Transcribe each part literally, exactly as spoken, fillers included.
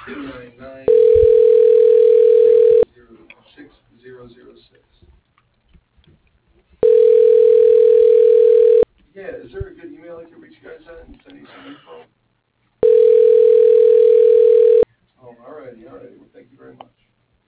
two nine nine six zero zero six. Yeah, is there a good email I can reach you guys at and send you some info? Oh, alrighty, alrighty. Well, thank you very much.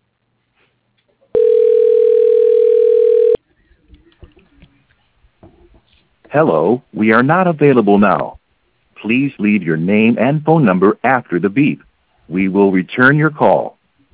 Hello, we are not available now. Please leave your name and phone number after the beep. We will return your call.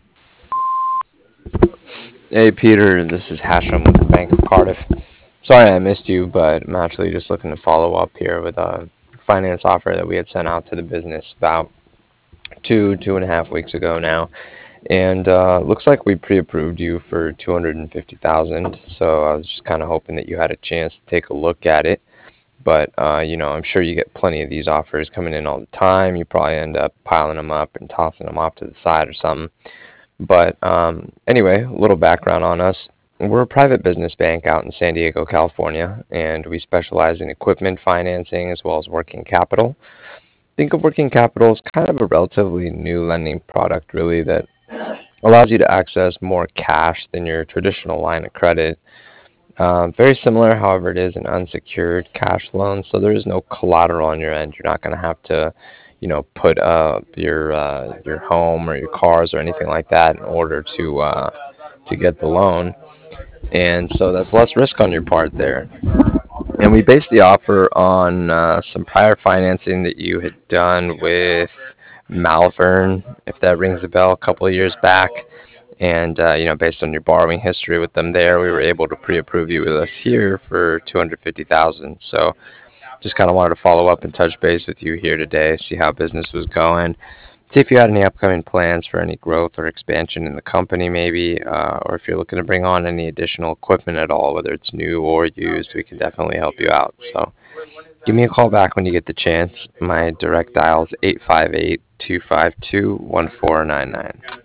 Hey Peter, this is Hashem with the Bank of Cardiff. Sorry I missed you, but I'm actually just looking to follow up here with a finance offer that we had sent out to the business about two, two and a half weeks ago now. And uh, looks like we pre-approved you for two hundred fifty thousand dollars, so I was just kind of hoping that you had a chance to take a look at it. But, uh, you know, I'm sure you get plenty of these offers coming in all the time. You probably end up piling them up and tossing them off to the side or something. But um, anyway, a little background on us. We're a private business bank out in San Diego, California, and we specialize in equipment financing as well as working capital. Think of working capital as kind of a relatively new lending product, really, that allows you to access more cash than your traditional line of credit. Um, very similar, however, it is an unsecured cash loan, so there is no collateral on your end. You're not going to have to, you know, put up your uh, your home or your cars or anything like that in order to uh, to get the loan, and so that's less risk on your part there. And we base the offer on uh, some prior financing that you had done with Malvern, if that rings a bell, a couple of years back. And uh, you know, based on your borrowing history with them there, we were able to pre-approve you with us here for two hundred fifty thousand dollars. So just kind of wanted to follow up and touch base with you here today, see how business was going, see if you had any upcoming plans for any growth or expansion in the company, maybe, uh, or if you're looking to bring on any additional equipment at all, whether it's new or used, we can definitely help you out. So give me a call back when you get the chance. My direct dial is eight five eight, two five two, one four nine nine.